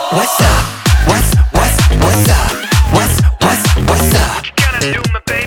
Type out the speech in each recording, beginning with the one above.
What's up? What's up? What's up?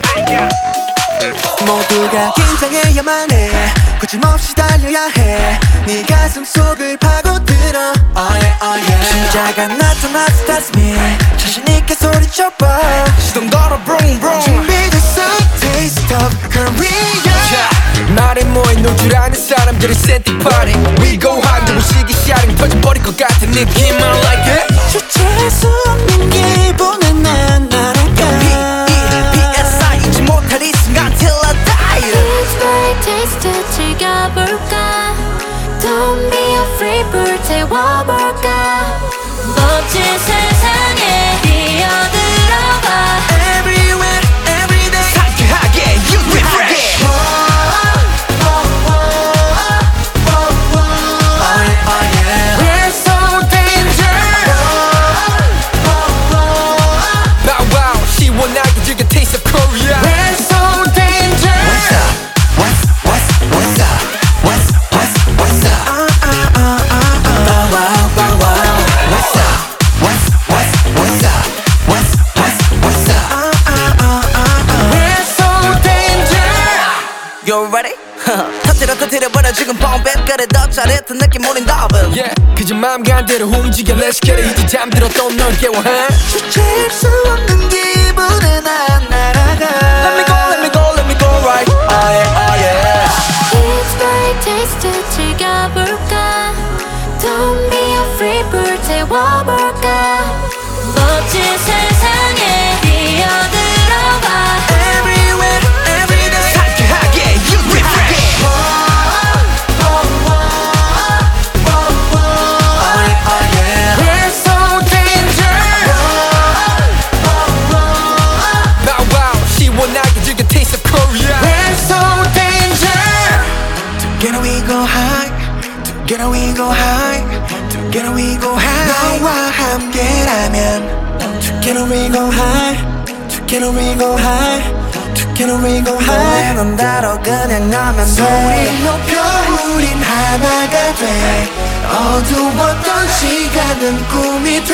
모두가 긴장해야만 해 거침없이 달려야 해네 가슴 속을 파고들어 Oh yeah, oh yeah 진짜가 나타났어 that's me 자신있게 소리쳐봐 시동 걸어 brum brum 준비됐어 Taste of Korea 말에 모인 놀 줄 아는 사람들이 센티 파티 We go hard 누구시기 샤링 터져버릴 것 같은 느낌 I like it 주체할 수 없는 기분에 난 날아가 P.E.P.S.I 잊지 못할 이 순간 till I die It's my taste 즐겨볼까 Don't be afraid 불태워볼까 멋진 세상에 뛰어들어봐 Everywhere, everyday 상쾌하게 you refresh We're so dangerous Bow wow 시원하게 즐겨 taste of Korea We're so dangerous What's up? What's up? Bow wow, bow wow What's up? What's up? What's up? We're so dangerous You ready? 터뜨려버려 지금 뻥백거려 더 잘했던 느낌 우린 더블 Yeah 그저 마음 간대로 움직여 Let's get it 이제 잠들어 또 널 깨워하 주체할 수 없는 기분에 난 날아가 Let me go right Oh yeah It's my taste 즐겨볼까 Don't be afraid 불태워볼까 멋진 세상에 뛰어들어봐 Everywhere, everyday 상쾌하게 you refresh We're so dangerous Bow wow 시원하게 즐겨 taste of Korea We're so dangerous Together we go high Together we go high Together we go high 너와 함께라면 Together we go high Together we go high Together we go high 넌 따로 그냥 나면 돼 소리 높여 우린 하나가 돼 어두웠던 시간은 꿈이 돼